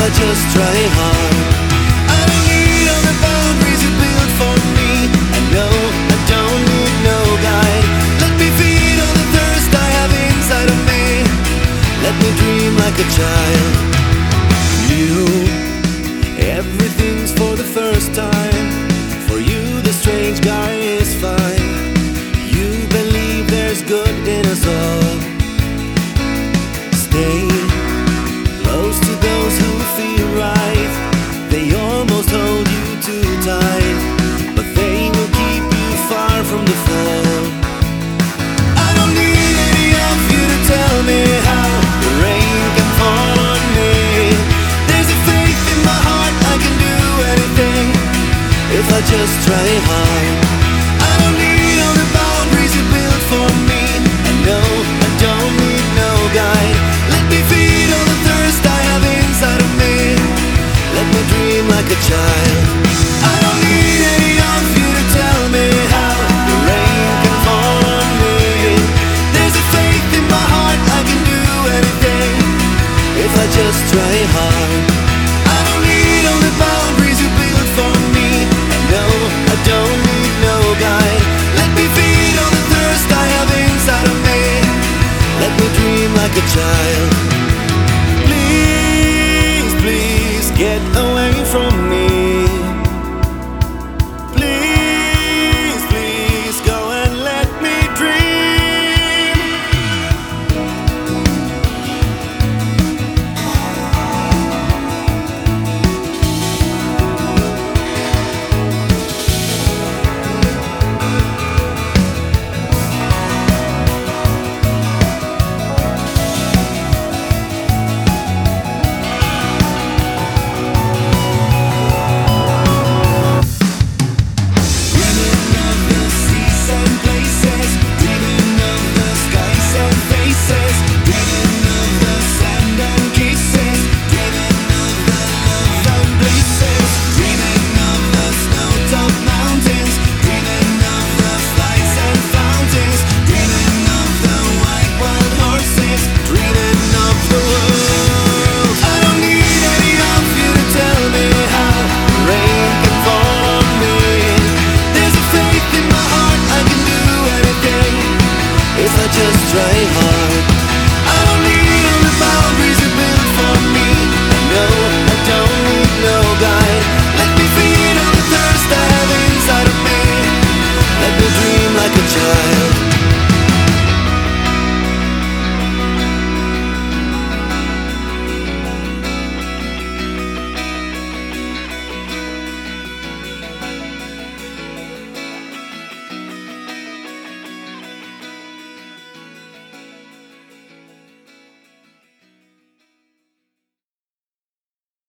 I just try hard. I don't need all the boundaries you built for me. I know I don't need no guide. Let me feed all the thirst I have inside of me. Let me dream like a child. You, everything's for the first time. For you the strange guy is fine. You believe there's good in us all. Stay close to those who feel right. They almost hold you too tight, but they will keep you far from the fall. I don't need any of you to tell me how the rain can fall on me. There's a faith in my heart, I can do anything if I just try hard. I don't need all the boundaries you built for me. I know I don't need no guide. Let me feed all the thirst I have inside of me. Let me dream like a child. I don't need any of you to tell me how the rain can fall on me. There's a faith in my heart, I can do anything if I just try hard. I don't need all the boundaries you built for me. I know I don't need no guide. Let me feed all the thirst I have inside of me. Let me dream like a child. Please, please get away from me. Please, please go and let me dream. Just try hard.